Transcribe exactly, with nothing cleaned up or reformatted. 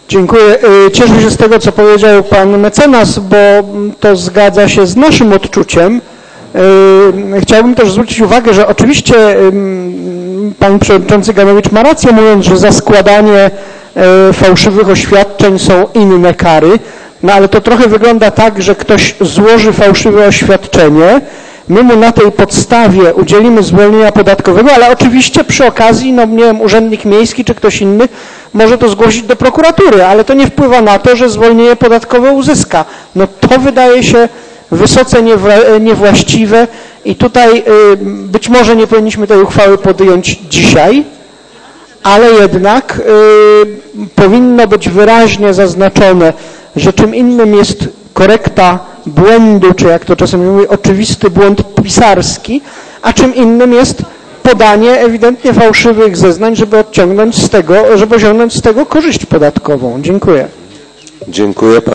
Dziękuję. Cieszę się z tego, co powiedział pan mecenas, bo to zgadza się z naszym odczuciem. Chciałbym też zwrócić uwagę, że oczywiście pan przewodniczący Ganowicz ma rację, mówiąc, że za składanie fałszywych oświadczeń są inne kary, no ale to trochę wygląda tak, że ktoś złoży fałszywe oświadczenie, my mu na tej podstawie udzielimy zwolnienia podatkowego, ale oczywiście przy okazji, no nie wiem, urzędnik miejski czy ktoś inny może to zgłosić do prokuratury, ale to nie wpływa na to, że zwolnienie podatkowe uzyska. No to wydaje się wysoce niewłaściwe i tutaj być może nie powinniśmy tej uchwały podjąć dzisiaj, ale jednak powinno być wyraźnie zaznaczone, że czym innym jest korekta błędu, czy jak to czasem mówię, oczywisty błąd pisarski, a czym innym jest podanie ewidentnie fałszywych zeznań, żeby odciągnąć z tego, żeby osiągnąć z tego korzyść podatkową. Dziękuję. Dziękuję.